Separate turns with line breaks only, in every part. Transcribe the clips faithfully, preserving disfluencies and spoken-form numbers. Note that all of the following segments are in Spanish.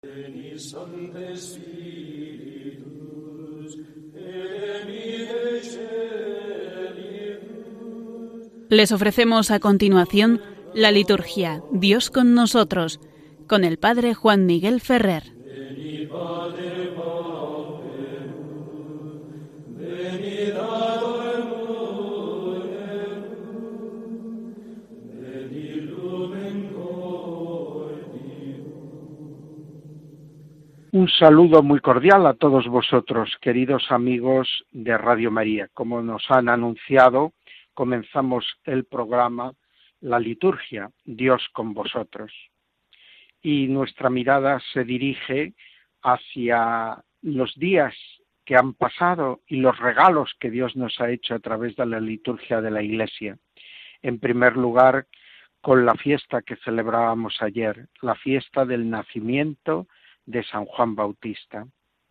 Les ofrecemos a continuación la liturgia Dios con nosotros, con el Padre Juan Miguel Ferrer.
Un saludo muy cordial a todos vosotros, queridos amigos de Radio María. Como nos han anunciado, comenzamos el programa, la liturgia, Dios con vosotros. Y nuestra mirada se dirige hacia los días que han pasado y los regalos que Dios nos ha hecho a través de la liturgia de la Iglesia. En primer lugar, con la fiesta que celebrábamos ayer, la fiesta del nacimiento de San Juan Bautista.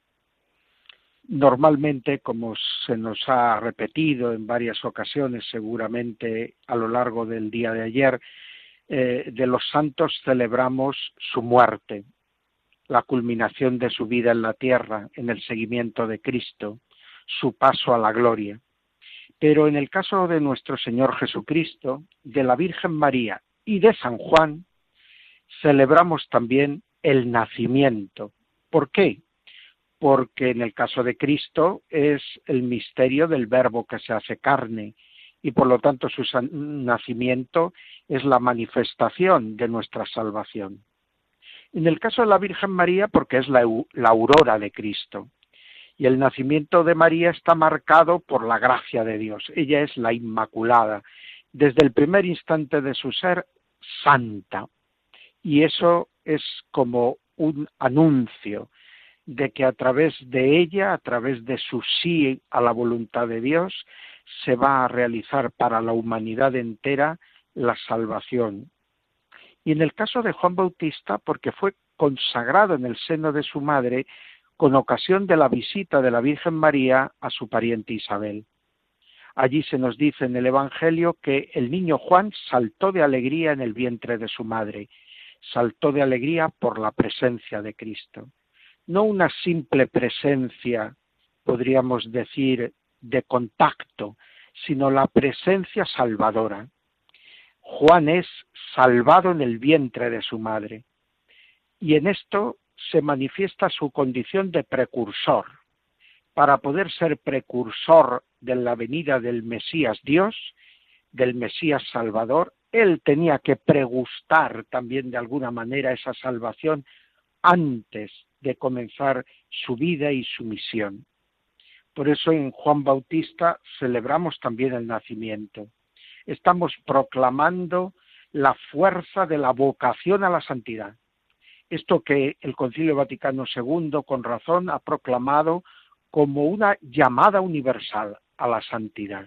Normalmente, como se nos ha repetido en varias ocasiones, seguramente a lo largo del día de ayer, eh, de los santos celebramos su muerte, la culminación de su vida en la tierra, en el seguimiento de Cristo, su paso a la gloria. Pero en el caso de nuestro Señor Jesucristo, de la Virgen María y de San Juan, celebramos también el nacimiento. ¿Por qué? Porque en el caso de Cristo es el misterio del Verbo que se hace carne y por lo tanto su nacimiento es la manifestación de nuestra salvación. En el caso de la Virgen María, porque es la, la aurora de Cristo, y el nacimiento de María está marcado por la gracia de Dios. Ella es la Inmaculada, desde el primer instante de su ser, santa, y eso es como un anuncio de que a través de ella, a través de su sí a la voluntad de Dios, se va a realizar para la humanidad entera la salvación. Y en el caso de Juan Bautista, porque fue consagrado en el seno de su madre con ocasión de la visita de la Virgen María a su pariente Isabel. Allí se nos dice en el Evangelio que el niño Juan saltó de alegría en el vientre de su madre, saltó de alegría por la presencia de Cristo. No una simple presencia, podríamos decir, de contacto, sino la presencia salvadora. Juan es salvado en el vientre de su madre, y en esto se manifiesta su condición de precursor. Para poder ser precursor de la venida del Mesías Dios, del Mesías Salvador, él tenía que pregustar también de alguna manera esa salvación antes de comenzar su vida y su misión. Por eso en Juan Bautista celebramos también el nacimiento. Estamos proclamando la fuerza de la vocación a la santidad. Esto que el Concilio Vaticano segundo, con razón, ha proclamado como una llamada universal a la santidad.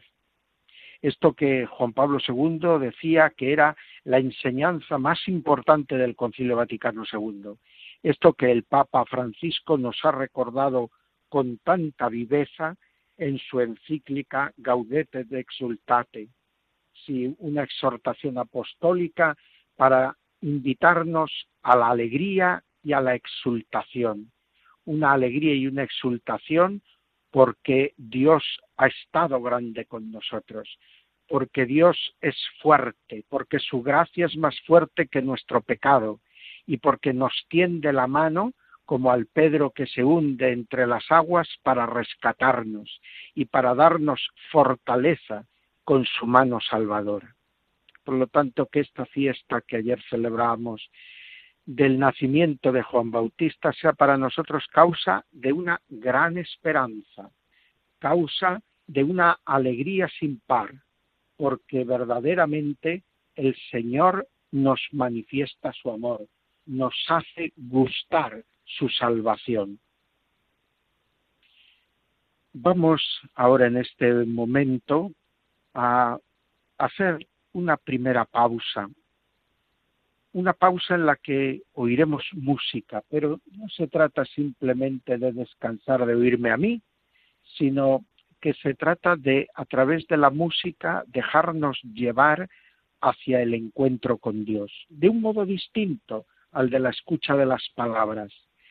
Esto que Juan Pablo segundo decía que era la enseñanza más importante del Concilio Vaticano segundo. Esto que el Papa Francisco nos ha recordado con tanta viveza en su encíclica Gaudete et Exsultate, sí, una exhortación apostólica para invitarnos a la alegría y a la exultación. Una alegría y una exultación porque Dios ha estado grande con nosotros, porque Dios es fuerte, porque su gracia es más fuerte que nuestro pecado y porque nos tiende la mano como al Pedro que se hunde entre las aguas para rescatarnos y para darnos fortaleza con su mano salvadora. Por lo tanto, que esta fiesta que ayer celebramos del nacimiento de Juan Bautista sea para nosotros causa de una gran esperanza, causa de una alegría sin par, porque verdaderamente el Señor nos manifiesta su amor, nos hace gustar su salvación. Vamos ahora en este momento a hacer una primera pausa, una pausa en la que oiremos música, pero no se trata simplemente de descansar, de oírme a mí, sino que se trata de, a través de la música, dejarnos llevar hacia el encuentro con Dios, de un modo distinto al de la escucha de las palabras.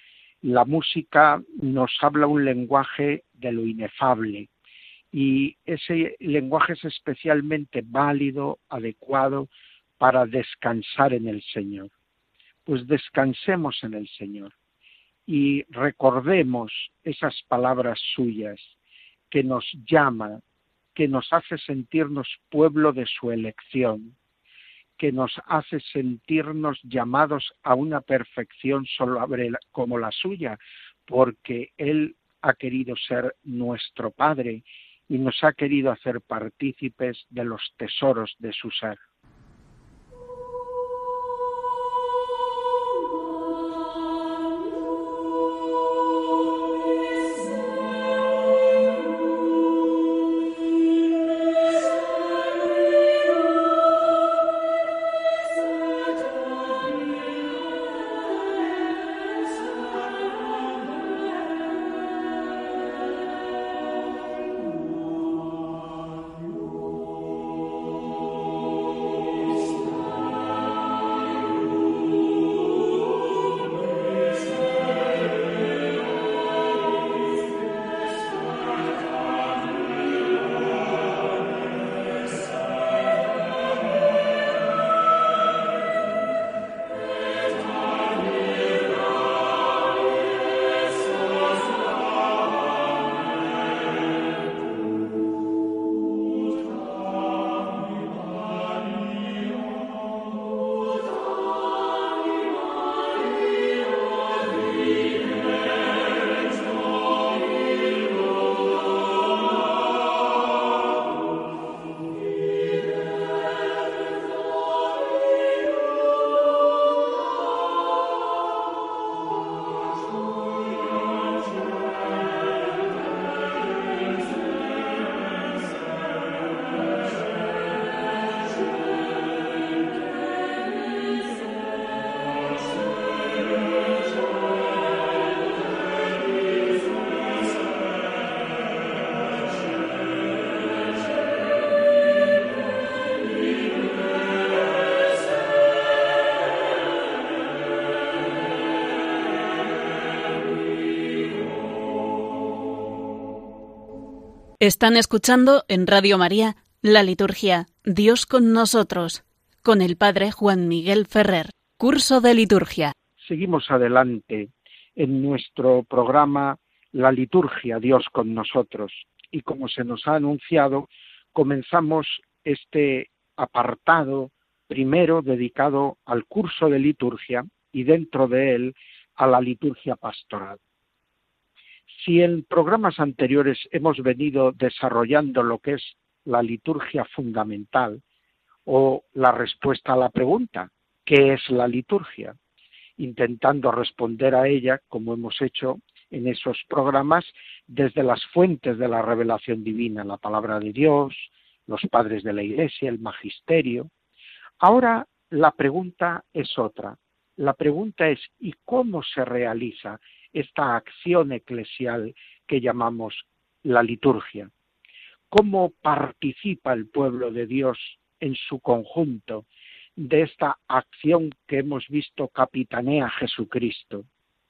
La música nos habla un lenguaje de lo inefable y ese lenguaje es especialmente válido, adecuado para descansar en el Señor. Pues descansemos en el Señor y recordemos esas palabras suyas que nos llama, que nos hace sentirnos pueblo de su elección, que nos hace sentirnos llamados a una perfección sobre la- como la suya, porque Él ha querido ser nuestro Padre y nos ha querido hacer partícipes de los tesoros de su ser.
Están escuchando en Radio María la liturgia Dios con nosotros, con el Padre Juan Miguel Ferrer. Curso de liturgia.
Seguimos adelante en nuestro programa La liturgia Dios con nosotros y como se nos ha anunciado, comenzamos este apartado primero dedicado al curso de liturgia y dentro de él a la liturgia pastoral. Si en programas anteriores hemos venido desarrollando lo que es la liturgia fundamental o la respuesta a la pregunta, ¿qué es la liturgia?, intentando responder a ella, como hemos hecho en esos programas, desde las fuentes de la revelación divina, la palabra de Dios, los padres de la Iglesia, el magisterio. Ahora la pregunta es otra. La pregunta es, ¿y cómo se realiza esta acción eclesial que llamamos la liturgia? ¿Cómo participa el pueblo de Dios en su conjunto de esta acción que hemos visto capitanea Jesucristo?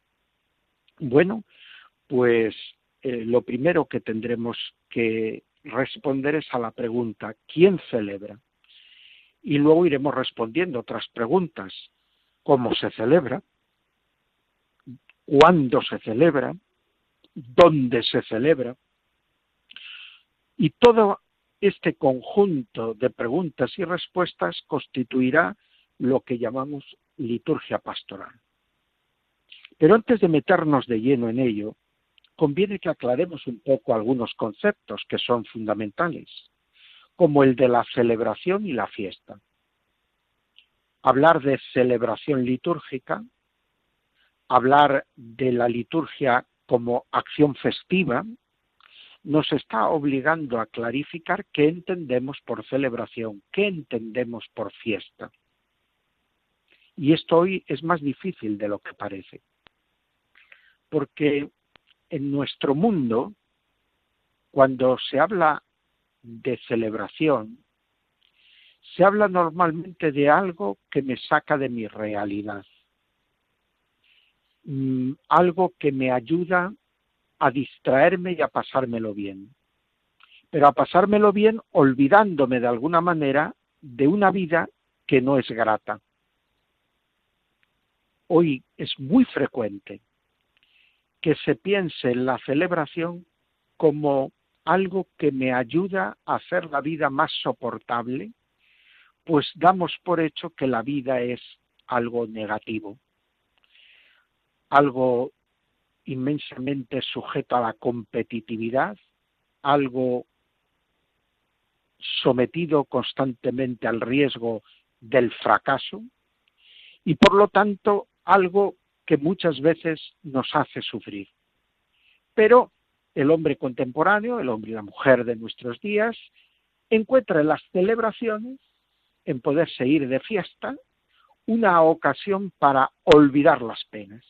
Bueno, pues eh, lo primero que tendremos que responder es a la pregunta, ¿quién celebra? Y luego iremos respondiendo otras preguntas, ¿cómo se celebra? ¿Cuándo se celebra? ¿Dónde se celebra? Y todo este conjunto de preguntas y respuestas constituirá lo que llamamos liturgia pastoral. Pero antes de meternos de lleno en ello, conviene que aclaremos un poco algunos conceptos que son fundamentales, como el de la celebración y la fiesta. Hablar de celebración litúrgica, hablar de la liturgia como acción festiva, nos está obligando a clarificar qué entendemos por celebración, qué entendemos por fiesta. Y esto hoy es más difícil de lo que parece, porque en nuestro mundo, cuando se habla de celebración, se habla normalmente de algo que me saca de mi realidad. mmm, algo que me ayuda a distraerme y a pasármelo bien. Pero a pasármelo bien olvidándome de alguna manera de una vida que no es grata. Hoy es muy frecuente que se piense en la celebración como algo que me ayuda a hacer la vida más soportable, pues damos por hecho que la vida es algo negativo, algo inmensamente sujeto a la competitividad, algo sometido constantemente al riesgo del fracaso y por lo tanto algo que muchas veces nos hace sufrir. Pero el hombre contemporáneo, el hombre y la mujer de nuestros días, encuentra en las celebraciones, en poderse ir de fiesta, una ocasión para olvidar las penas.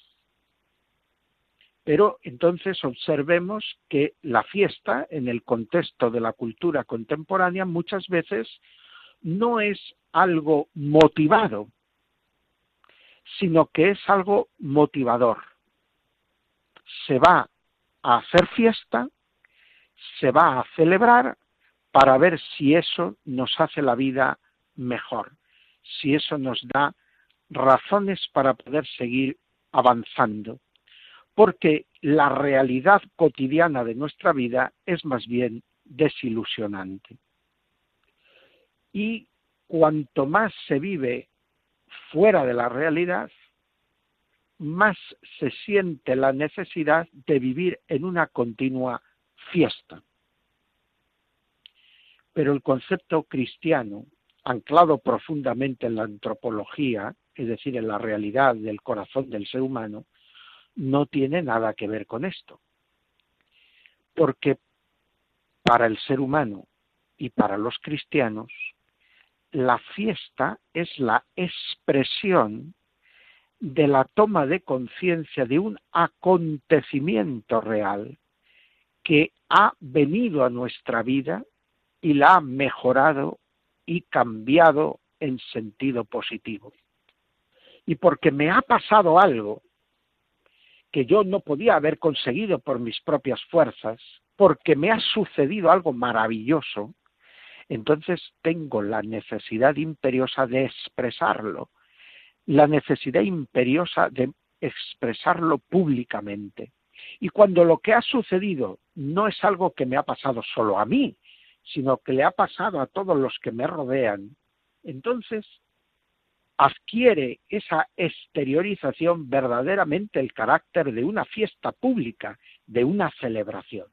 Pero entonces observemos que la fiesta, en el contexto de la cultura contemporánea, muchas veces no es algo motivado, sino que es algo motivador. Se va a hacer fiesta, se va a celebrar para ver si eso nos hace la vida mejor, si eso nos da razones para poder seguir avanzando. Porque la realidad cotidiana de nuestra vida es más bien desilusionante. Y cuanto más se vive fuera de la realidad, más se siente la necesidad de vivir en una continua fiesta. Pero el concepto cristiano, anclado profundamente en la antropología, es decir, en la realidad del corazón del ser humano, no tiene nada que ver con esto. Porque para el ser humano y para los cristianos, la fiesta es la expresión de la toma de conciencia de un acontecimiento real que ha venido a nuestra vida y la ha mejorado y cambiado en sentido positivo. Y porque me ha pasado algo que yo no podía haber conseguido por mis propias fuerzas, porque me ha sucedido algo maravilloso, entonces tengo la necesidad imperiosa de expresarlo, la necesidad imperiosa de expresarlo públicamente. Y cuando lo que ha sucedido no es algo que me ha pasado solo a mí, sino que le ha pasado a todos los que me rodean, entonces adquiere esa exteriorización verdaderamente el carácter de una fiesta pública, de una celebración.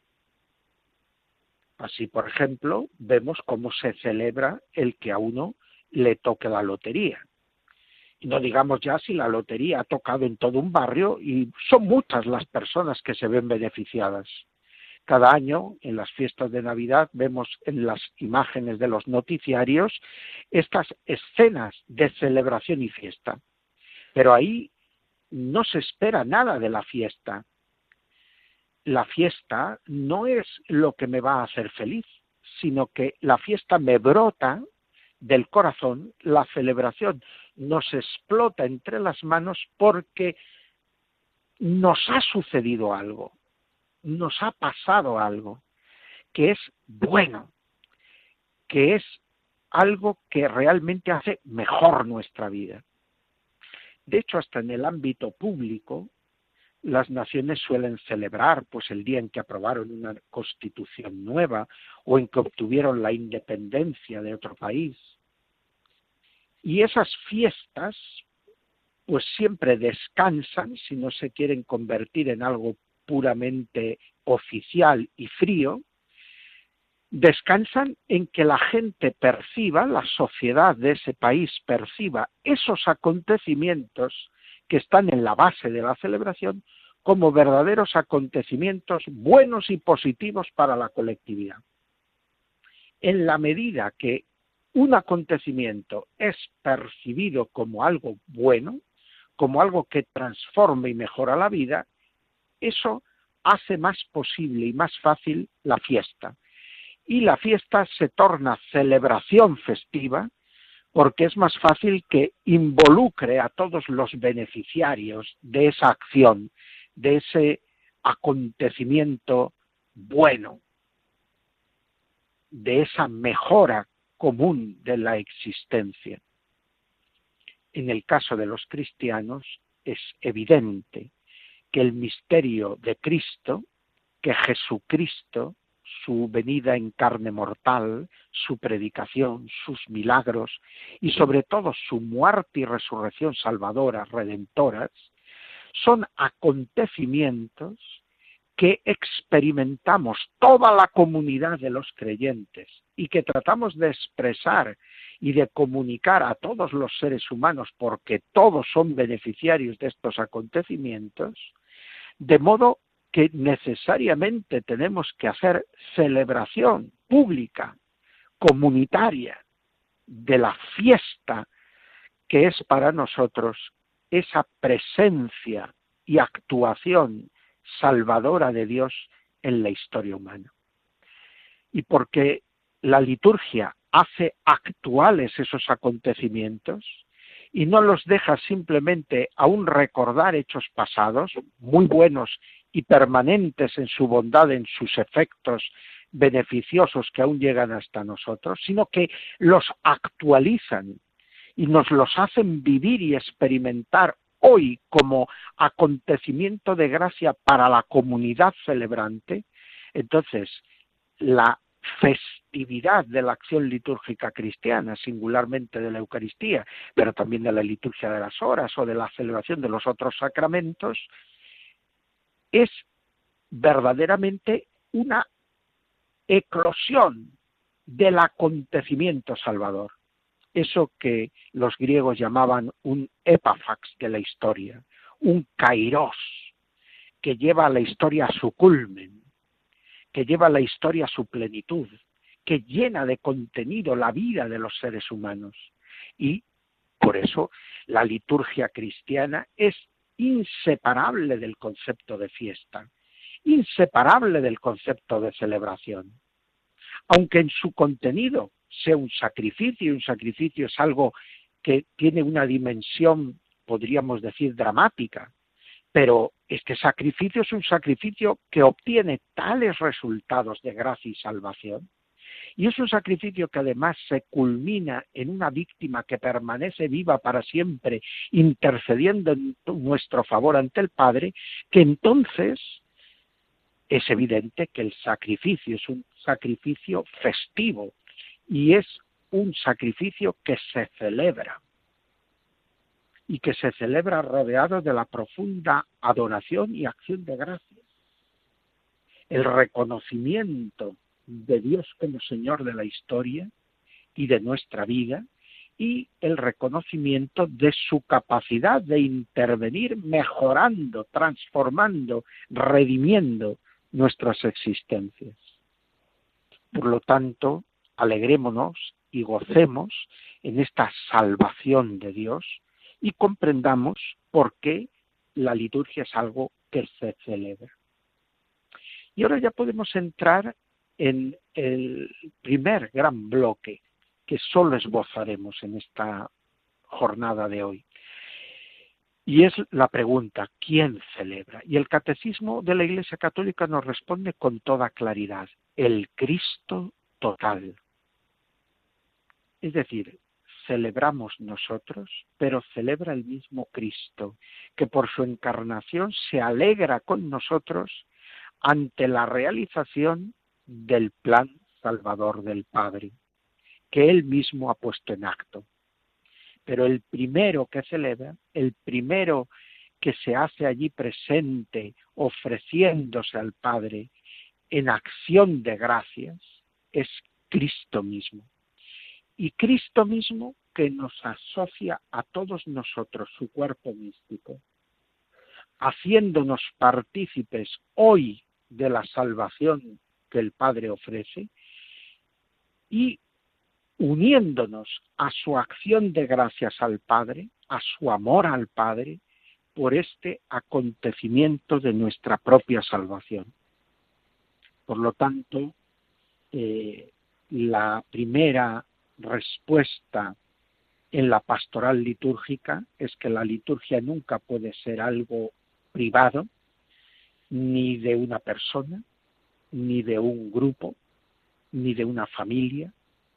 Así, por ejemplo, vemos cómo se celebra el que a uno le toque la lotería. Y no digamos ya si la lotería ha tocado en todo un barrio y son muchas las personas que se ven beneficiadas. Cada año, en las fiestas de Navidad, vemos en las imágenes de los noticiarios estas escenas de celebración y fiesta. Pero ahí no se espera nada de la fiesta. La fiesta no es lo que me va a hacer feliz, sino que la fiesta me brota del corazón, la celebración nos explota entre las manos porque nos ha sucedido algo. Nos ha pasado algo que es bueno, que es algo que realmente hace mejor nuestra vida. De hecho, hasta en el ámbito público, las naciones suelen celebrar pues el día en que aprobaron una constitución nueva o en que obtuvieron la independencia de otro país. Y esas fiestas pues siempre descansan, si no se quieren convertir en algo puramente oficial y frío, descansan en que la gente perciba, la sociedad de ese país perciba esos acontecimientos que están en la base de la celebración como verdaderos acontecimientos buenos y positivos para la colectividad. En la medida que un acontecimiento es percibido como algo bueno, como algo que transforma y mejora la vida, eso hace más posible y más fácil la fiesta. Y la fiesta se torna celebración festiva porque es más fácil que involucre a todos los beneficiarios de esa acción, de ese acontecimiento bueno, de esa mejora común de la existencia. En el caso de los cristianos es evidente que el misterio de Cristo, que Jesucristo, su venida en carne mortal, su predicación, sus milagros y sobre todo su muerte y resurrección salvadoras, redentoras, son acontecimientos que experimentamos toda la comunidad de los creyentes y que tratamos de expresar y de comunicar a todos los seres humanos porque todos son beneficiarios de estos acontecimientos, de modo que necesariamente tenemos que hacer celebración pública, comunitaria, de la fiesta que es para nosotros esa presencia y actuación salvadora de Dios en la historia humana. Y porque la liturgia hace actuales esos acontecimientos y no los deja simplemente a un recordar hechos pasados, muy buenos y permanentes en su bondad, en sus efectos beneficiosos que aún llegan hasta nosotros, sino que los actualizan y nos los hacen vivir y experimentar hoy como acontecimiento de gracia para la comunidad celebrante. Entonces, la festividad de la acción litúrgica cristiana, singularmente de la Eucaristía, pero también de la liturgia de las horas o de la celebración de los otros sacramentos, es verdaderamente una eclosión del acontecimiento salvador. Eso que los griegos llamaban un épafax de la historia, un kairos, que lleva a la historia a su culmen, que lleva a la historia a su plenitud, que llena de contenido la vida de los seres humanos. Y por eso la liturgia cristiana es inseparable del concepto de fiesta, inseparable del concepto de celebración. Aunque en su contenido sea un sacrificio, y un sacrificio es algo que tiene una dimensión, podríamos decir, dramática, pero este sacrificio es un sacrificio que obtiene tales resultados de gracia y salvación, y es un sacrificio que además se culmina en una víctima que permanece viva para siempre, intercediendo en nuestro favor ante el Padre, que entonces es evidente que el sacrificio es un sacrificio festivo, y es un sacrificio que se celebra, y que se celebra rodeado de la profunda adoración y acción de gracias. El reconocimiento de Dios como Señor de la historia y de nuestra vida, y el reconocimiento de su capacidad de intervenir mejorando, transformando, redimiendo nuestras existencias. Por lo tanto, alegrémonos y gocemos en esta salvación de Dios y comprendamos por qué la liturgia es algo que se celebra. Y ahora ya podemos entrar en el primer gran bloque que solo esbozaremos en esta jornada de hoy. Y es la pregunta, ¿quién celebra? Y el Catecismo de la Iglesia Católica nos responde con toda claridad, el Cristo total. Es decir, celebramos nosotros, pero celebra el mismo Cristo, que por su encarnación se alegra con nosotros ante la realización del plan salvador del Padre, que Él mismo ha puesto en acto. Pero el primero que celebra, el primero que se hace allí presente, ofreciéndose al Padre en acción de gracias, es Cristo mismo. Y Cristo mismo que nos asocia a todos nosotros, su cuerpo místico, haciéndonos partícipes hoy de la salvación que el Padre ofrece y uniéndonos a su acción de gracias al Padre, a su amor al Padre, por este acontecimiento de nuestra propia salvación. Por lo tanto, eh, la primera respuesta en la pastoral litúrgica es que la liturgia nunca puede ser algo privado, ni de una persona, ni de un grupo, ni de una familia.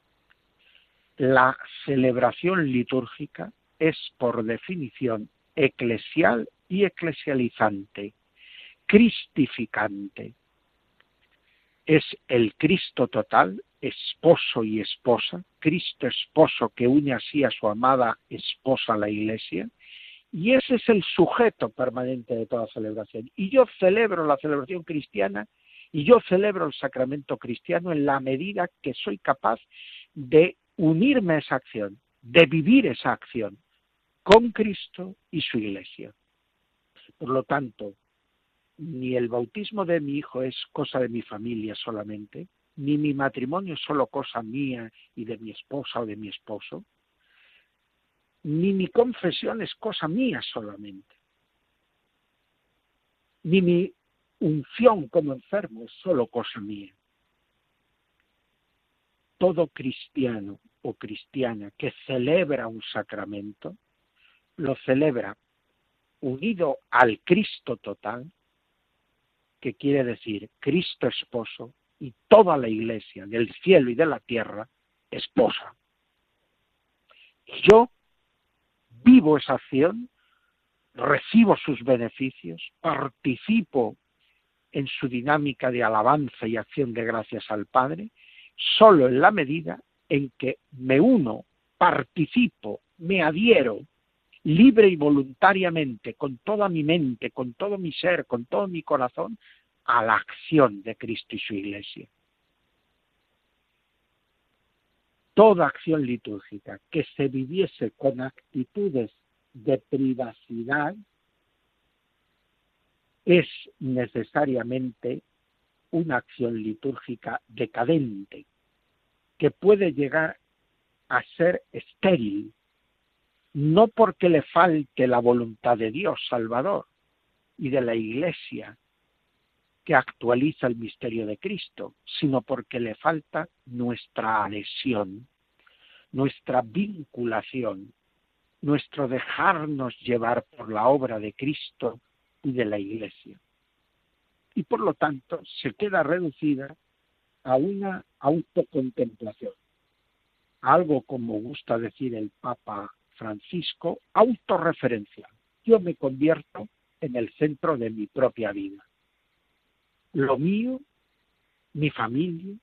La celebración litúrgica es, por definición, eclesial y eclesializante, cristificante. Es el Cristo total, esposo y esposa, Cristo esposo que une así a su amada esposa la Iglesia, y ese es el sujeto permanente de toda celebración. Y yo celebro la celebración cristiana y yo celebro el sacramento cristiano en la medida que soy capaz de unirme a esa acción, de vivir esa acción con Cristo y su Iglesia. Por lo tanto, ni el bautismo de mi hijo es cosa de mi familia solamente, ni mi matrimonio es solo cosa mía y de mi esposa o de mi esposo, ni mi confesión es cosa mía solamente, ni mi unción como enfermo es solo cosa mía. Todo cristiano o cristiana que celebra un sacramento, lo celebra unido al Cristo total, que quiere decir Cristo esposo y toda la Iglesia del cielo y de la tierra esposa. Yo vivo esa acción, recibo sus beneficios, participo en su dinámica de alabanza y acción de gracias al Padre, solo en la medida en que me uno, participo, me adhiero, libre y voluntariamente, con toda mi mente, con todo mi ser, con todo mi corazón, a la acción de Cristo y su Iglesia. Toda acción litúrgica que se viviese con actitudes de privacidad es necesariamente una acción litúrgica decadente, que puede llegar a ser estéril, no porque le falte la voluntad de Dios Salvador y de la Iglesia que actualiza el misterio de Cristo, sino porque le falta nuestra adhesión, nuestra vinculación, nuestro dejarnos llevar por la obra de Cristo y de la Iglesia. Y por lo tanto se queda reducida a una autocontemplación, a algo, como gusta decir el Papa Francisco, autorreferencial. Yo me convierto en el centro de mi propia vida. Lo mío, mi familia,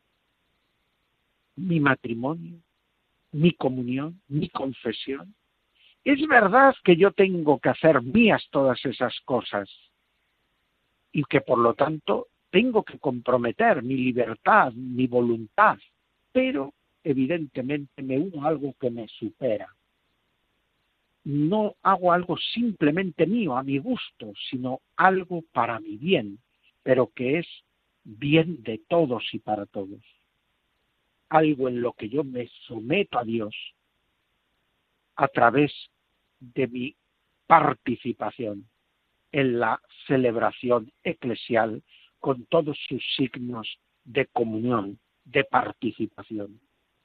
mi matrimonio, mi comunión, mi confesión. Es verdad que yo tengo que hacer mías todas esas cosas y que por lo tanto tengo que comprometer mi libertad, mi voluntad, pero evidentemente me uno a algo que me supera. No hago algo simplemente mío, a mi gusto, sino algo para mi bien, pero que es bien de todos y para todos. Algo en lo que yo me someto a Dios a través de mi participación en la celebración eclesial con todos sus signos de comunión, de participación.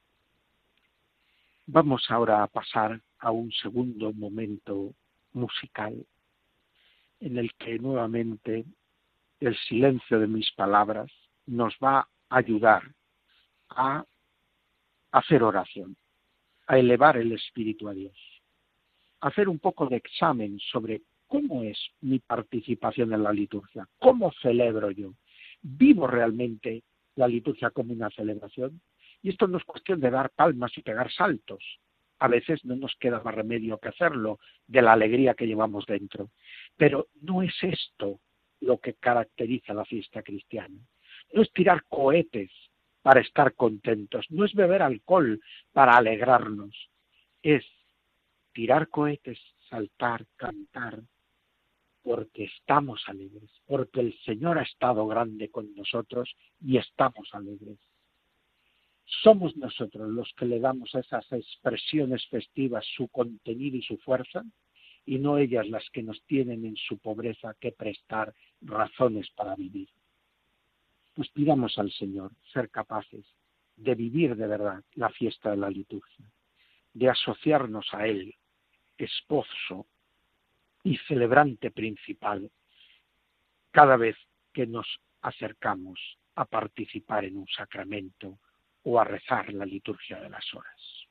Vamos ahora a pasar a un segundo momento musical en el que nuevamente el silencio de mis palabras nos va a ayudar a hacer oración, a elevar el espíritu a Dios, a hacer un poco de examen sobre cómo es mi participación en la liturgia, cómo celebro yo, vivo realmente la liturgia como una celebración. Y esto no es cuestión de dar palmas y pegar saltos. A veces no nos queda más remedio que hacerlo de la alegría que llevamos dentro. Pero no es esto lo que caracteriza la fiesta cristiana. No es tirar cohetes para estar contentos, no es beber alcohol para alegrarnos. Es tirar cohetes, saltar, cantar, porque estamos alegres, porque el Señor ha estado grande con nosotros y estamos alegres. Somos nosotros los que le damos a esas expresiones festivas su contenido y su fuerza, y no ellas las que nos tienen en su pobreza que prestar razones para vivir. Pues pidamos al Señor ser capaces de vivir de verdad la fiesta de la liturgia, de asociarnos a Él, esposo y celebrante principal, cada vez que nos acercamos a participar en un sacramento o a rezar la liturgia de las horas.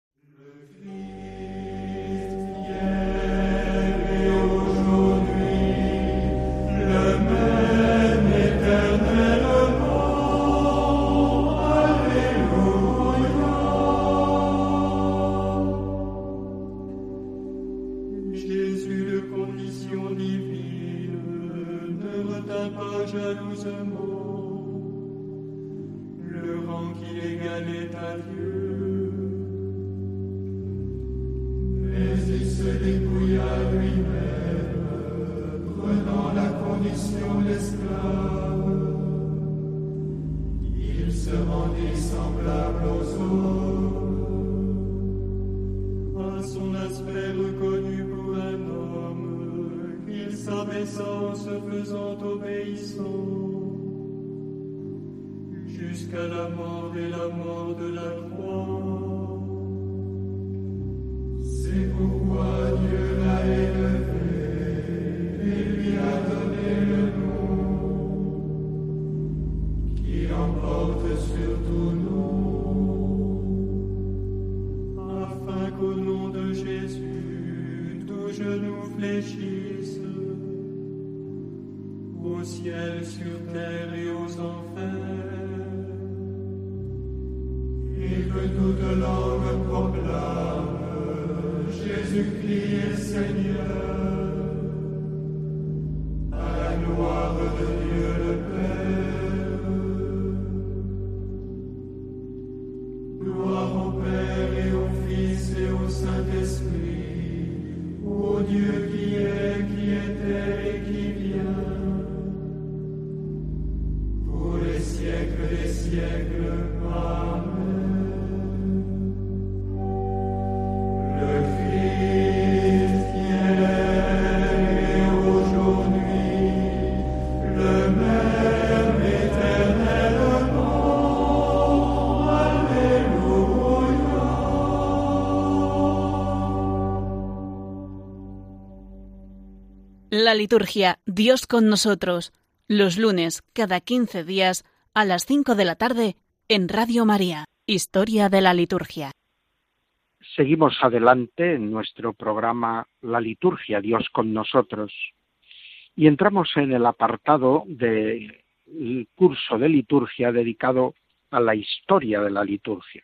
Jusqu'à la mort et la mort de la croix. C'est pourquoi Dieu l'a élevé et lui a donné le nom qui l'emporte sur tout nom, afin qu'au nom de Jésus, tout genou fléchisse, au ciel, sur terre et aux enfers, et que toute langue proclame Jésus-Christ est Seigneur, à la gloire de Dieu le Père. Gloire au Père et au Fils et au Saint-Esprit, au Dieu qui est, qui était et qui vient, pour les siècles des siècles. Amen.
La liturgia Dios con nosotros, los lunes cada quince días a las cinco de la tarde en Radio María, Historia de la Liturgia.
Seguimos adelante en nuestro programa La liturgia Dios con nosotros y entramos en el apartado del curso de liturgia dedicado a la historia de la liturgia.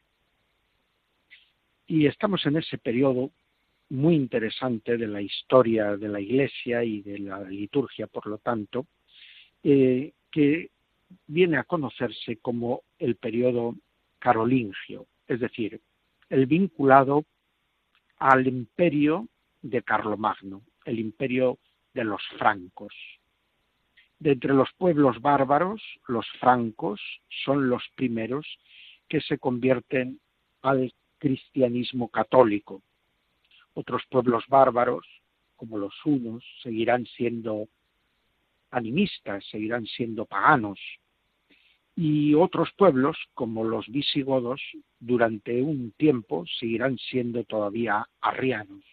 Y estamos en ese periodo muy interesante de la historia de la Iglesia y de la liturgia, por lo tanto, eh, que viene a conocerse como el periodo carolingio, es decir, el vinculado al imperio de Carlomagno, el imperio de los francos. De entre los pueblos bárbaros, los francos son los primeros que se convierten al cristianismo católico. Otros pueblos bárbaros, como los hunos, seguirán siendo animistas, seguirán siendo paganos. Y otros pueblos, como los visigodos, durante un tiempo seguirán siendo todavía arrianos.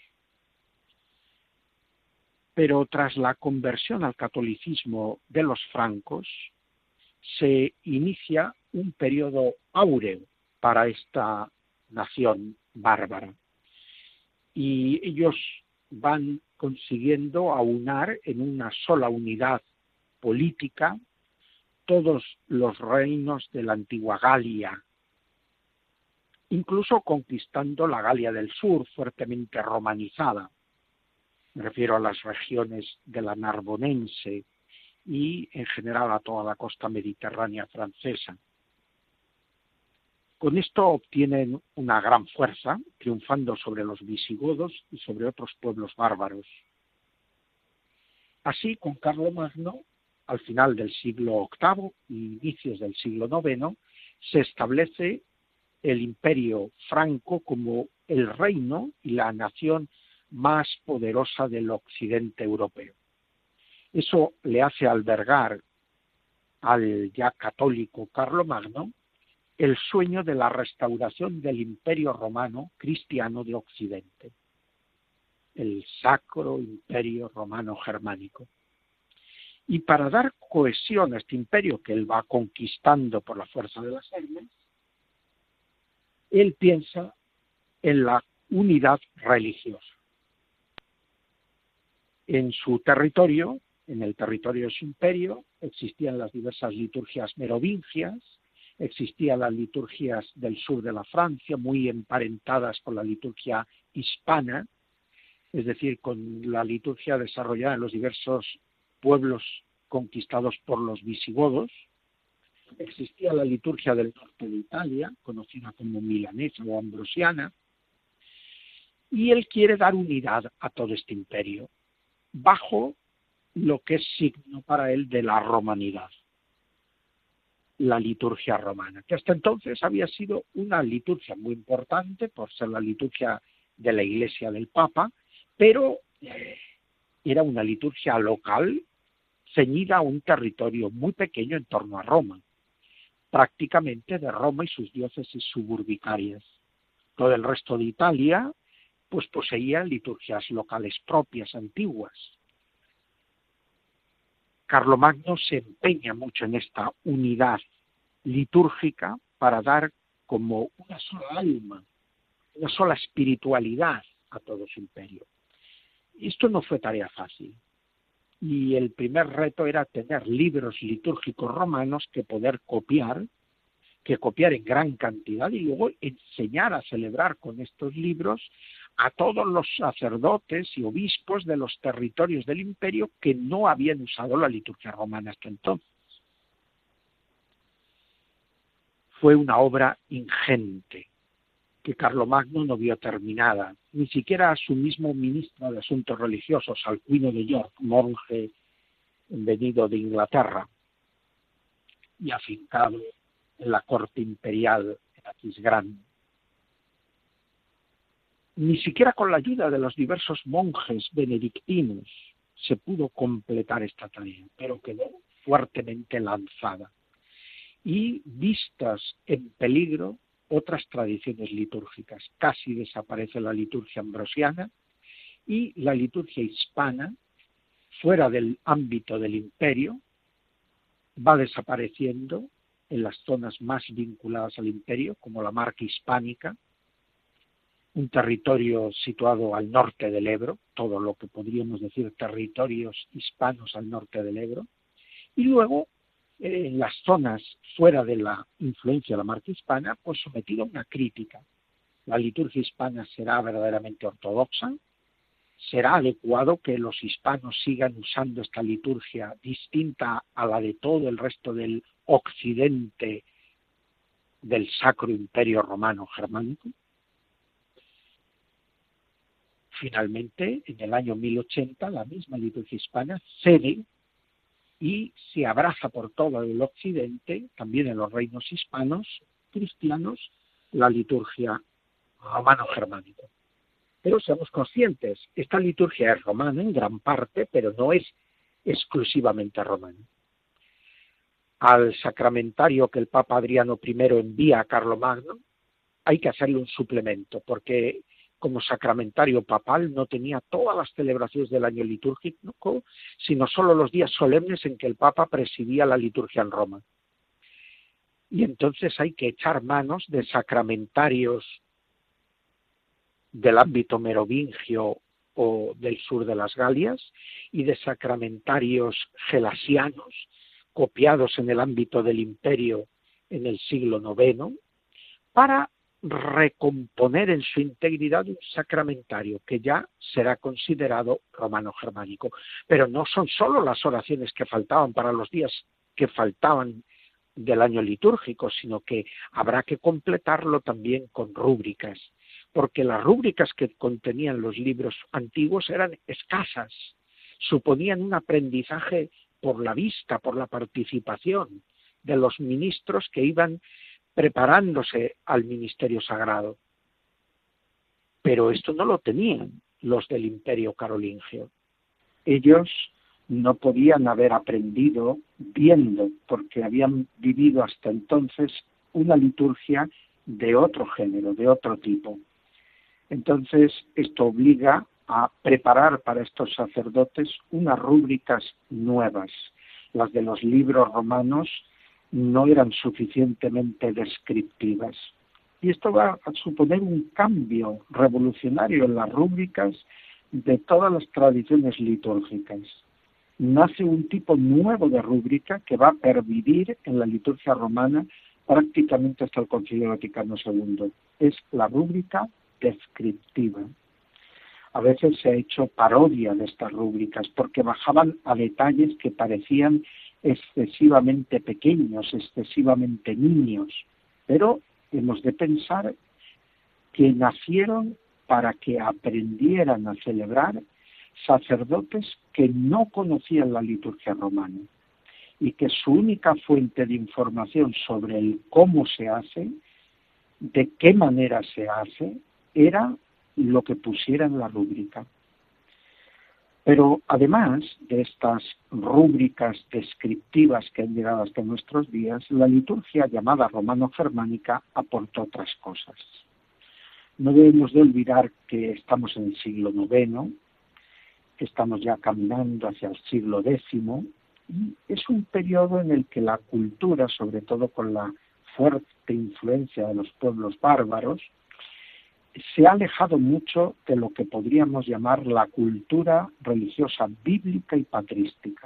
Pero tras la conversión al catolicismo de los francos, se inicia un periodo áureo para esta nación bárbara. Y ellos van consiguiendo aunar en una sola unidad política todos los reinos de la antigua Galia, incluso conquistando la Galia del Sur, fuertemente romanizada. Me refiero a las regiones de la Narbonense y en general a toda la costa mediterránea francesa. Con esto obtienen una gran fuerza, triunfando sobre los visigodos y sobre otros pueblos bárbaros. Así, con Carlomagno, al final del siglo octavo y inicios del siglo noveno, se establece el imperio franco como el reino y la nación más poderosa del occidente europeo. Eso le hace albergar al ya católico Carlomagno el sueño de la restauración del Imperio Romano Cristiano de Occidente, el Sacro Imperio Romano Germánico. Y para dar cohesión a este imperio que él va conquistando por la fuerza de las armas, él piensa en la unidad religiosa. En su territorio, en el territorio de su imperio, existían las diversas liturgias merovingias, existían las liturgias del sur de la Francia, muy emparentadas con la liturgia hispana, es decir, con la liturgia desarrollada en los diversos pueblos conquistados por los visigodos. Existía la liturgia del norte de Italia, conocida como milanesa o ambrosiana, y él quiere dar unidad a todo este imperio, bajo lo que es signo para él de la romanidad, la liturgia romana, que hasta entonces había sido una liturgia muy importante por ser la liturgia de la Iglesia del Papa, pero eh, era una liturgia local ceñida a un territorio muy pequeño en torno a Roma, prácticamente de Roma y sus diócesis suburbicarias. Todo el resto de Italia pues poseía liturgias locales propias, antiguas. Carlomagno se empeña mucho en esta unidad litúrgica para dar como una sola alma, una sola espiritualidad a todo su imperio. Esto no fue tarea fácil, y el primer reto era tener libros litúrgicos romanos que poder copiar, que copiar en gran cantidad y luego enseñar a celebrar con estos libros a todos los sacerdotes y obispos de los territorios del imperio que no habían usado la liturgia romana hasta entonces. Fue una obra ingente que Carlomagno no vio terminada, ni siquiera a su mismo ministro de Asuntos Religiosos, Alcuino de York, monje venido de Inglaterra y afincado en la corte imperial en Aquisgrán. Ni siquiera con la ayuda de los diversos monjes benedictinos se pudo completar esta tarea, pero quedó fuertemente lanzada y vistas en peligro otras tradiciones litúrgicas. Casi desaparece la liturgia ambrosiana y la liturgia hispana, fuera del ámbito del imperio, va desapareciendo en las zonas más vinculadas al imperio, como la Marca Hispánica, un territorio situado al norte del Ebro, todo lo que podríamos decir territorios hispanos al norte del Ebro, y luego eh, en las zonas fuera de la influencia de la Marca Hispana, pues sometido a una crítica. La liturgia hispana será verdaderamente ortodoxa, será adecuado que los hispanos sigan usando esta liturgia distinta a la de todo el resto del occidente del Sacro Imperio Romano Germánico. Finalmente, en el año mil ochenta, la misma liturgia hispana cede y se abraza por todo el occidente, también en los reinos hispanos cristianos, la liturgia romano-germánica. Pero seamos conscientes, esta liturgia es romana en gran parte, pero no es exclusivamente romana. Al sacramentario que el Papa Adriano primero envía a Carlomagno, hay que hacerle un suplemento, porque como sacramentario papal no tenía todas las celebraciones del año litúrgico, sino solo los días solemnes en que el Papa presidía la liturgia en Roma. Y entonces hay que echar manos de sacramentarios del ámbito merovingio o del sur de las Galias y de sacramentarios gelasianos copiados en el ámbito del imperio en el siglo noveno para recomponer en su integridad un sacramentario que ya será considerado romano-germánico. Pero no son solo las oraciones que faltaban para los días que faltaban del año litúrgico, sino que habrá que completarlo también con rúbricas, porque las rúbricas que contenían los libros antiguos eran escasas, suponían un aprendizaje por la vista, por la participación de los ministros que iban preparándose al ministerio sagrado. Pero esto no lo tenían los del Imperio Carolingio. Ellos no podían haber aprendido viendo, porque habían vivido hasta entonces una liturgia de otro género, de otro tipo. Entonces, esto obliga a preparar para estos sacerdotes unas rúbricas nuevas. Las de los libros romanos no eran suficientemente descriptivas. Y esto va a suponer un cambio revolucionario en las rúbricas de todas las tradiciones litúrgicas. Nace un tipo nuevo de rúbrica que va a pervivir en la liturgia romana prácticamente hasta el Concilio Vaticano segundo. Es la rúbrica descriptiva. A veces se ha hecho parodia de estas rúbricas porque bajaban a detalles que parecían excesivamente pequeños, excesivamente niños, pero hemos de pensar que nacieron para que aprendieran a celebrar sacerdotes que no conocían la liturgia romana y que su única fuente de información sobre el cómo se hace, de qué manera se hace, era lo que pusiera en la rúbrica. Pero además de estas rúbricas descriptivas que han llegado hasta nuestros días, la liturgia llamada romano-germánica aportó otras cosas. No debemos de olvidar que estamos en el siglo noveno, que estamos ya caminando hacia el siglo décimo, y es un periodo en el que la cultura, sobre todo con la fuerte influencia de los pueblos bárbaros, se ha alejado mucho de lo que podríamos llamar la cultura religiosa bíblica y patrística.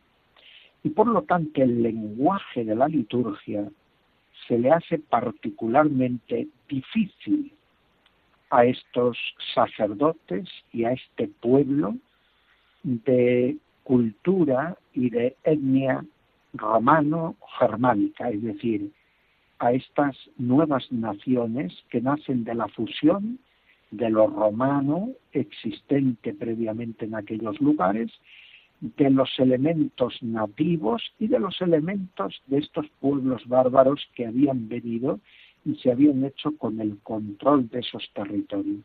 Y por lo tanto el lenguaje de la liturgia se le hace particularmente difícil a estos sacerdotes y a este pueblo de cultura y de etnia romano-germánica, es decir, a estas nuevas naciones que nacen de la fusión de lo romano existente previamente en aquellos lugares, de los elementos nativos y de los elementos de estos pueblos bárbaros que habían venido y se habían hecho con el control de esos territorios.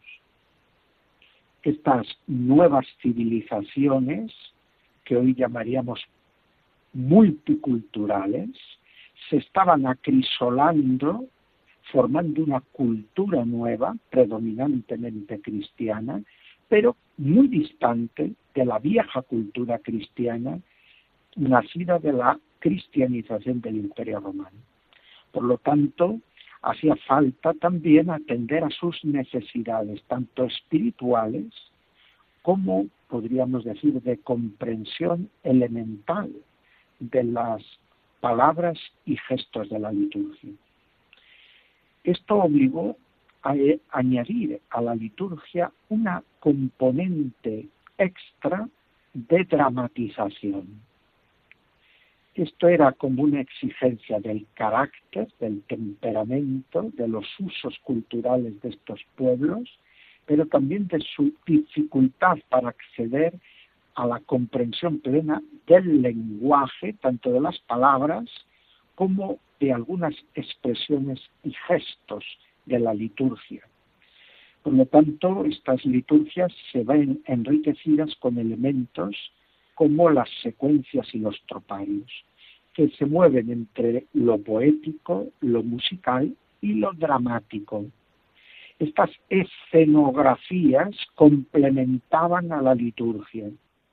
Estas nuevas civilizaciones, que hoy llamaríamos multiculturales, se estaban acrisolando, formando una cultura nueva, predominantemente cristiana, pero muy distante de la vieja cultura cristiana, nacida de la cristianización del Imperio Romano. Por lo tanto, hacía falta también atender a sus necesidades, tanto espirituales como, podríamos decir, de comprensión elemental de las palabras y gestos de la liturgia. Esto obligó a añadir a la liturgia una componente extra de dramatización. Esto era como una exigencia del carácter, del temperamento, de los usos culturales de estos pueblos, pero también de su dificultad para acceder a la comprensión plena del lenguaje, tanto de las palabras como de algunas expresiones y gestos de la liturgia. Por lo tanto, estas liturgias se ven enriquecidas con elementos como las secuencias y los troparios, que se mueven entre lo poético, lo musical y lo dramático. Estas escenografías complementaban a la liturgia,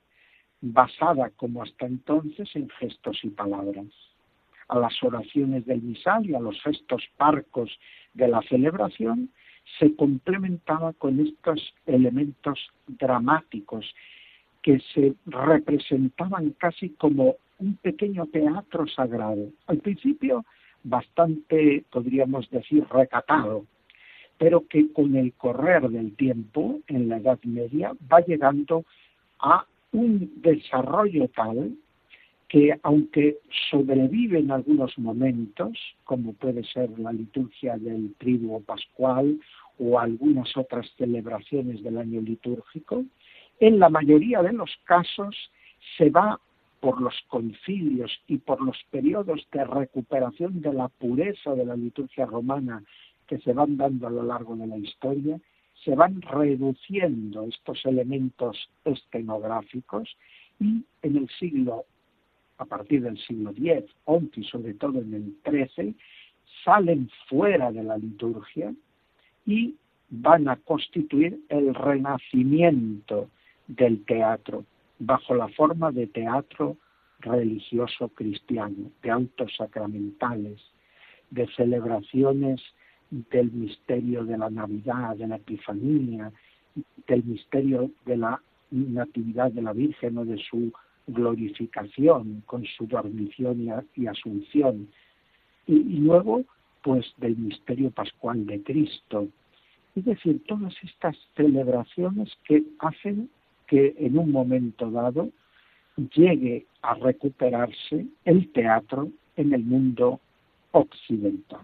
basada como hasta entonces en gestos y palabras. A las oraciones del misal y a los gestos parcos de la celebración se complementaba con estos elementos dramáticos que se representaban casi como un pequeño teatro sagrado. Al principio bastante, podríamos decir, recatado, pero que con el correr del tiempo, en la Edad Media, va llegando a un desarrollo tal que, aunque sobrevive en algunos momentos, como puede ser la liturgia del Triduo Pascual o algunas otras celebraciones del año litúrgico, en la mayoría de los casos se va por los concilios y por los periodos de recuperación de la pureza de la liturgia romana que se van dando a lo largo de la historia, se van reduciendo estos elementos escenográficos y en el siglo, a partir del siglo diez, once y sobre todo en el trece, salen fuera de la liturgia y van a constituir el renacimiento del teatro, bajo la forma de teatro religioso cristiano, de autos sacramentales, de celebraciones del misterio de la Navidad, de la Epifanía, del misterio de la Natividad de la Virgen o de su glorificación con su dormición y, a, y asunción, y, y luego pues del misterio pascual de Cristo. Es decir, todas estas celebraciones que hacen que en un momento dado llegue a recuperarse el teatro en el mundo occidental.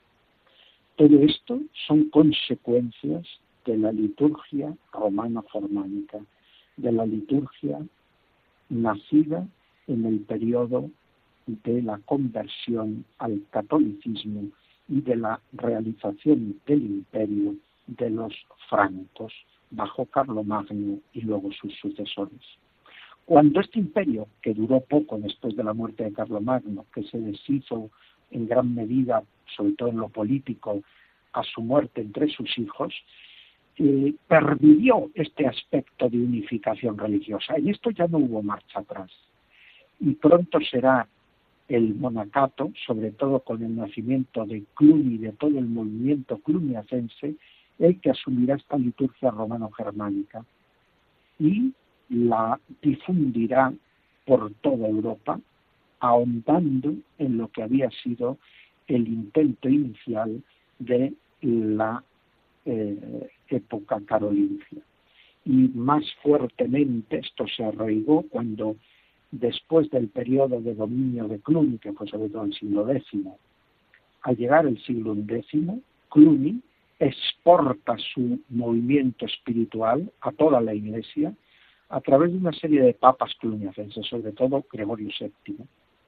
Todo esto son consecuencias de la liturgia romano-germánica, de la liturgia nacida en el periodo de la conversión al catolicismo y de la realización del imperio de los francos bajo Carlomagno y luego sus sucesores. Cuando este imperio, que duró poco después de la muerte de Carlomagno, que se deshizo en gran medida, sobre todo en lo político, a su muerte entre sus hijos, eh, pervivió este aspecto de unificación religiosa. En esto ya no hubo marcha atrás. Y pronto será el monacato, sobre todo con el nacimiento de Cluny, de todo el movimiento cluniacense, el que asumirá esta liturgia romano-germánica y la difundirá por toda Europa, ahondando en lo que había sido el intento inicial de la eh, época carolingia. Y más fuertemente esto se arraigó cuando, después del periodo de dominio de Cluny, que fue sobre todo el siglo décimo, al llegar el siglo undécimo, Cluny exporta su movimiento espiritual a toda la Iglesia a través de una serie de papas cluniacenses, sobre todo Gregorio séptimo.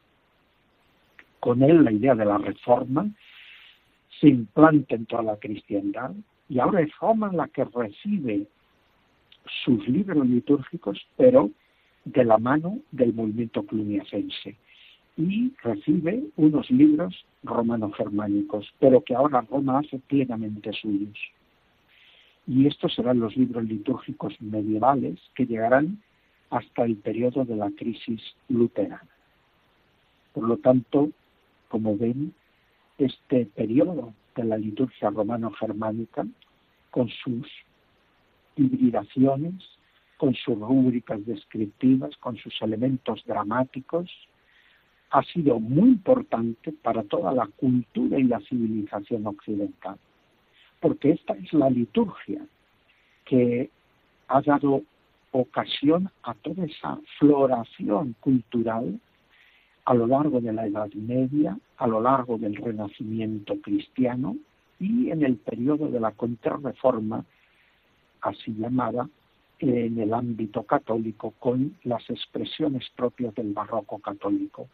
Con él la idea de la reforma se implanta en toda la cristiandad y ahora es Roma la que recibe sus libros litúrgicos, pero de la mano del movimiento cluniacense, y recibe unos libros romano-germánicos, pero que ahora Roma hace plenamente suyos. Y estos serán los libros litúrgicos medievales que llegarán hasta el periodo de la crisis luterana. Por lo tanto, como ven, este periodo de la liturgia romano-germánica, con sus hibridaciones, con sus rúbricas descriptivas, con sus elementos dramáticos, ha sido muy importante para toda la cultura y la civilización occidental, porque esta es la liturgia que ha dado ocasión a toda esa floración cultural a lo largo de la Edad Media, a lo largo del Renacimiento cristiano y en el periodo de la Contrarreforma, así llamada, en el ámbito católico, con las expresiones propias del barroco católico.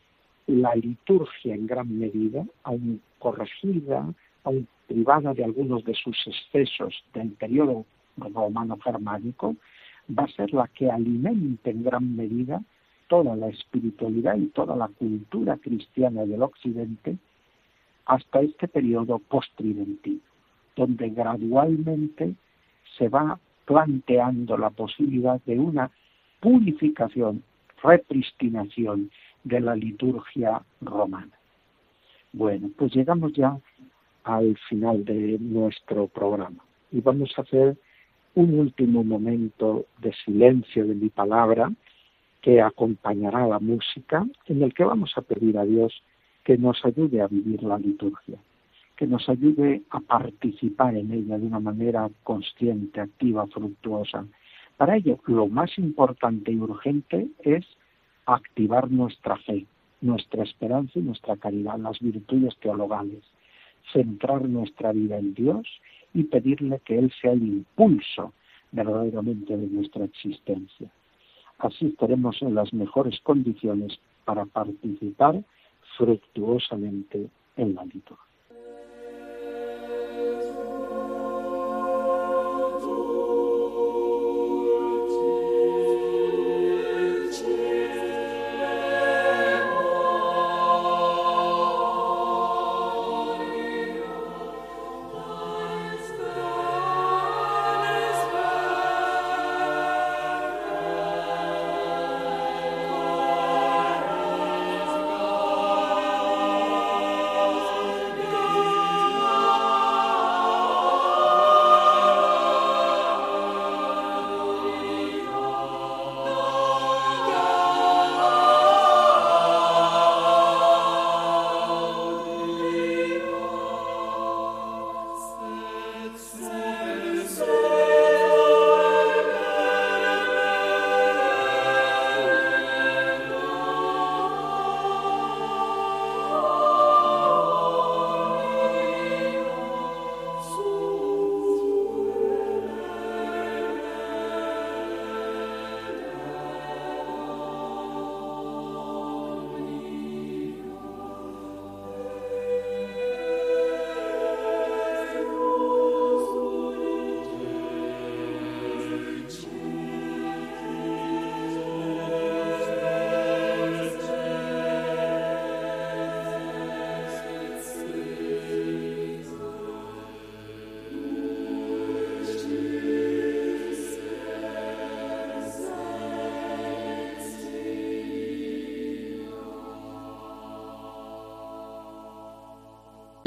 La liturgia, en gran medida, aun corregida, aun privada de algunos de sus excesos del periodo romano-germánico, va a ser la que alimente en gran medida toda la espiritualidad y toda la cultura cristiana del Occidente hasta este periodo post-tridentino, donde gradualmente se va planteando la posibilidad de una purificación, repristinación de la liturgia romana. Bueno, pues llegamos ya al final de nuestro programa y vamos a hacer un último momento de silencio de mi palabra que acompañará la música, en el que vamos a pedir a Dios que nos ayude a vivir la liturgia, que nos ayude a participar en ella de una manera consciente, activa, fructuosa. Para ello, lo más importante y urgente es activar nuestra fe, nuestra esperanza y nuestra caridad, las virtudes teologales, centrar nuestra vida en Dios y pedirle que Él sea el impulso verdaderamente de nuestra existencia. Así estaremos en las mejores condiciones para participar fructuosamente en la liturgia.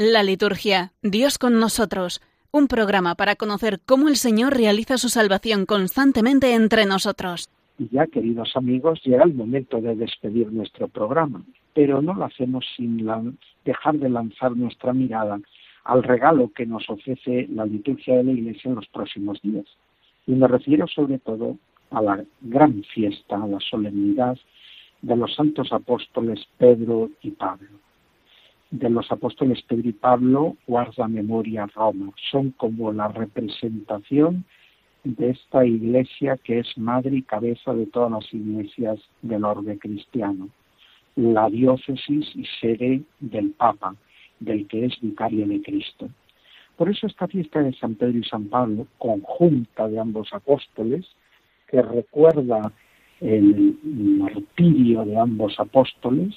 La liturgia, Dios con nosotros, un programa para conocer cómo el Señor realiza su salvación constantemente entre nosotros.
Y ya, queridos amigos, llega el momento de despedir nuestro programa, pero no lo hacemos sin la, dejar de lanzar nuestra mirada al regalo que nos ofrece la liturgia de la Iglesia en los próximos días. Y me refiero sobre todo a la gran fiesta, a la solemnidad de los santos apóstoles Pedro y Pablo. De los apóstoles Pedro y Pablo guarda memoria Roma. Son como la representación de esta iglesia que es madre y cabeza de todas las iglesias del orbe cristiano. La diócesis y sede del Papa, del que es vicario de Cristo. Por eso esta fiesta de San Pedro y San Pablo, conjunta de ambos apóstoles, que recuerda el martirio de ambos apóstoles,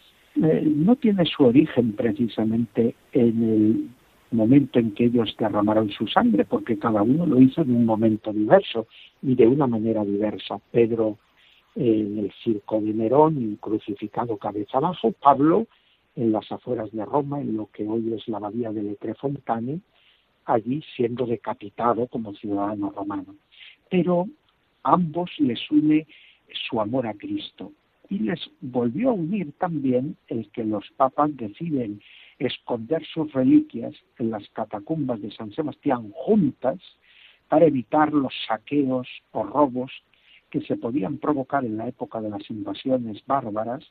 eh, no tiene su origen precisamente en el momento en que ellos derramaron su sangre, porque cada uno lo hizo en un momento diverso y de una manera diversa. Pedro eh, en el circo de Nerón, crucificado cabeza abajo; Pablo en las afueras de Roma, en lo que hoy es la abadía de Le Tre Fontane, allí siendo decapitado como ciudadano romano. Pero a ambos les une su amor a Cristo, y les volvió a unir también el que los papas deciden esconder sus reliquias en las catacumbas de San Sebastián juntas para evitar los saqueos o robos que se podían provocar en la época de las invasiones bárbaras,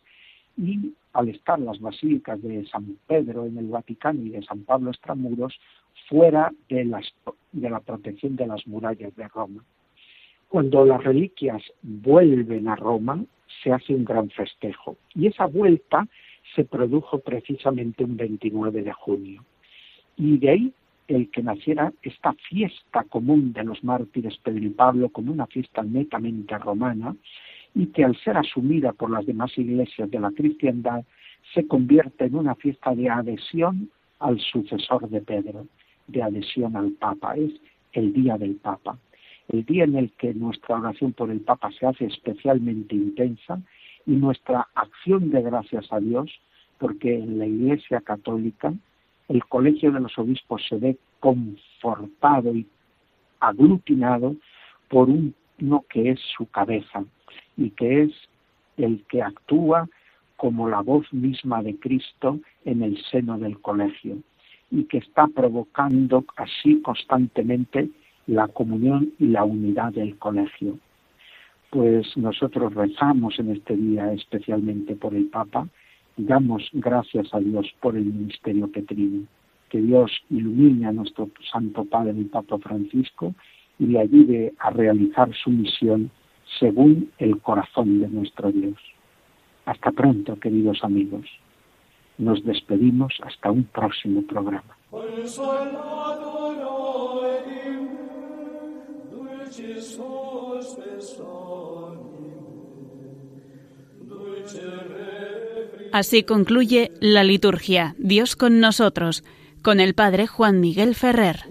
y al estar las basílicas de San Pedro en el Vaticano y de San Pablo extramuros fuera de, las, de la protección de las murallas de Roma. Cuando las reliquias vuelven a Roma, se hace un gran festejo, y esa vuelta se produjo precisamente un veintinueve de junio. Y de ahí el que naciera esta fiesta común de los mártires Pedro y Pablo como una fiesta netamente romana, y que al ser asumida por las demás iglesias de la cristiandad se convierte en una fiesta de adhesión al sucesor de Pedro, de adhesión al Papa. Es el día del Papa, el día en el que nuestra oración por el Papa se hace especialmente intensa y nuestra acción de gracias a Dios, porque en la Iglesia Católica el Colegio de los Obispos se ve confortado y aglutinado por uno que es su cabeza y que es el que actúa como la voz misma de Cristo en el seno del colegio, y que está provocando así constantemente la comunión y la unidad del colegio. Pues nosotros rezamos en este día especialmente por el Papa y damos gracias a Dios por el ministerio petrino. Que Dios ilumine a nuestro Santo Padre, el Papa Francisco, y le ayude a realizar su misión según el corazón de nuestro Dios. Hasta pronto, queridos amigos. Nos despedimos hasta un próximo programa.
Así concluye la liturgia Dios con nosotros, con el Padre Juan Miguel Ferrer.